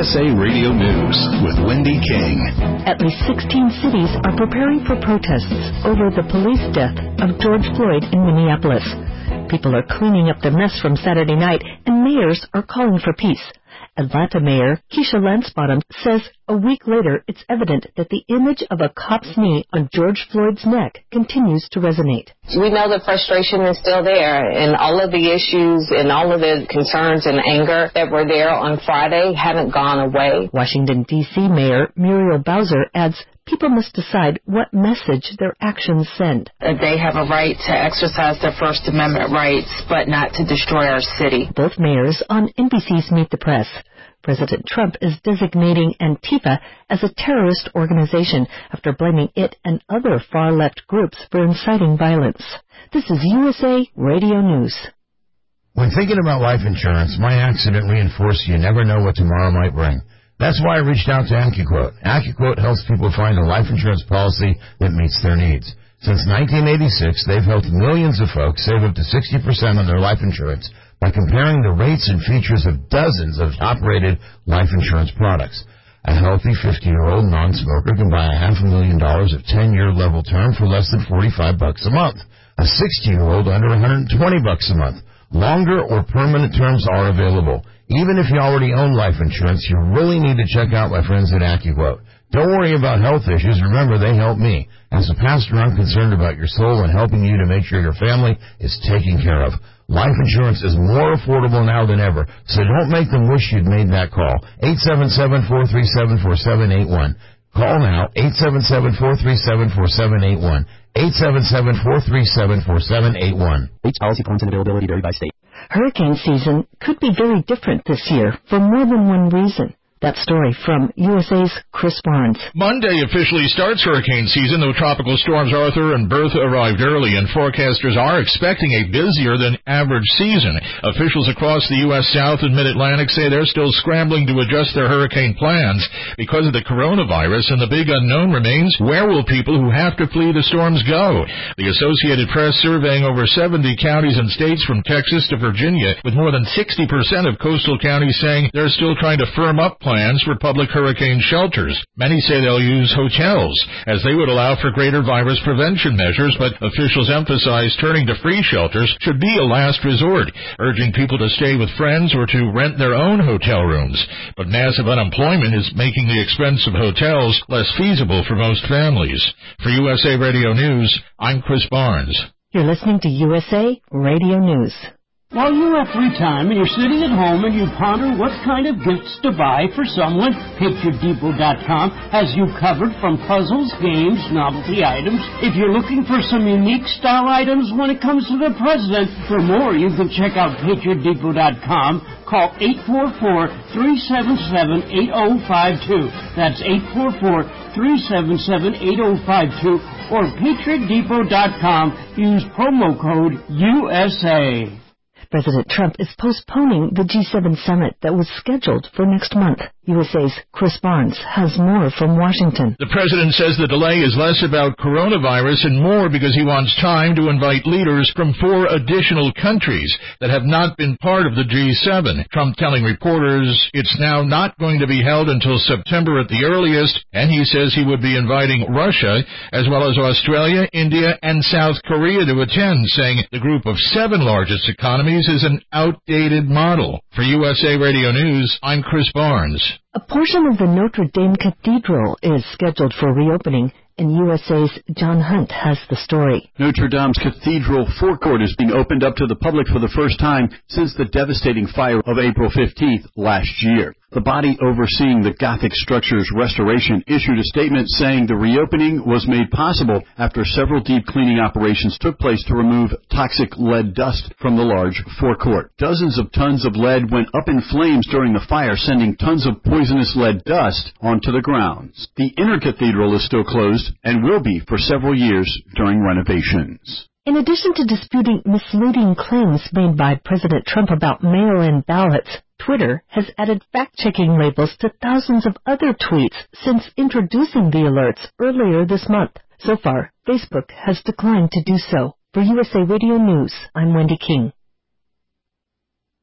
USA Radio News with Wendy King. At least 16 cities are preparing for protests over the police death of George Floyd in Minneapolis. People are cleaning up the mess from Saturday night, and mayors are calling for peace. Atlanta Mayor Keisha Lance Bottoms says a week later it's evident that the image of a cop's knee on George Floyd's neck continues to resonate. We know the frustration is still there, and all of the issues and all of the concerns and anger that were there on Friday haven't gone away. Washington, D.C. Mayor Muriel Bowser adds people must decide what message their actions send. They have a right to exercise their First Amendment rights, but not to destroy our city. Both mayors on NBC's Meet the Press. President Trump is designating Antifa as a terrorist organization after blaming it and other far-left groups for inciting violence. This is USA Radio News. When thinking about life insurance, my accident reinforced you never know what tomorrow might bring. That's why I reached out to AccuQuote. AccuQuote helps people find a life insurance policy that meets their needs. Since 1986, they've helped millions of folks save up to 60% on their life insurance by comparing the rates and features of dozens of top-rated life insurance products. A healthy 50-year-old non-smoker can buy $500,000 of 10-year level term for less than $45 a month. A 60-year-old under $120 a month. Longer or permanent terms are available. Even if you already own life insurance, you really need to check out my friends at AccuQuote. Don't worry about health issues. Remember, they help me. As a pastor, I'm concerned about your soul and helping you to make sure your family is taken care of. Life insurance is more affordable now than ever, so don't make them wish you'd made that call. 877-437-4781. Call now, 877-437-4781. 877-437-4781. Each policy points and availability vary by state. Hurricane season could be very different this year for more than one reason. That story from USA's Chris Barnes. Monday officially starts hurricane season, though tropical storms Arthur and Bertha arrived early, and forecasters are expecting a busier than average season. Officials across the U.S. South and Mid-Atlantic say they're still scrambling to adjust their hurricane plans because of the coronavirus, and the big unknown remains, where will people who have to flee the storms go? The Associated Press surveying over 70 counties and states from Texas to Virginia, with more than 60% of coastal counties saying they're still trying to firm up plans for public hurricane shelters. Many say they'll use hotels, as they would allow for greater virus prevention measures, but officials emphasize turning to free shelters should be a last resort, urging people to stay with friends or to rent their own hotel rooms. But massive unemployment is making the expense of hotels less feasible for most families. For USA Radio News, I'm Chris Barnes. You're listening to USA Radio News. While you have free time and you're sitting at home and you ponder what kind of gifts to buy for someone, PictureDepot.com has you covered from puzzles, games, novelty items. If you're looking for some unique style items when it comes to the president, for more you can check out PictureDepot.com. Call 844-377-8052. That's 844-377-8052 or PictureDepot.com. Use promo code USA. President Trump is postponing the G7 summit that was scheduled for next month. USA's Chris Barnes has more from Washington. The president says the delay is less about coronavirus and more because he wants time to invite leaders from 4 additional countries that have not been part of the G7. Trump telling reporters it's now not going to be held until September at the earliest, and he says he would be inviting Russia as well as Australia, India, and South Korea to attend, saying the group of 7 largest economies is an outdated model. For USA Radio News, I'm Chris Barnes. A portion of the Notre Dame Cathedral is scheduled for reopening, and USA's John Hunt has the story. Notre Dame's Cathedral forecourt is being opened up to the public for the first time since the devastating fire of April 15th last year. The body overseeing the Gothic structure's restoration issued a statement saying the reopening was made possible after several deep cleaning operations took place to remove toxic lead dust from the large forecourt. Dozens of tons of lead went up in flames during the fire, sending tons of poisonous lead dust onto the grounds. The inner cathedral is still closed and will be for several years during renovations. In addition to disputing misleading claims made by President Trump about mail-in ballots, Twitter has added fact-checking labels to thousands of other tweets since introducing the alerts earlier this month. So far, Facebook has declined to do so. For USA Radio News, I'm Wendy King.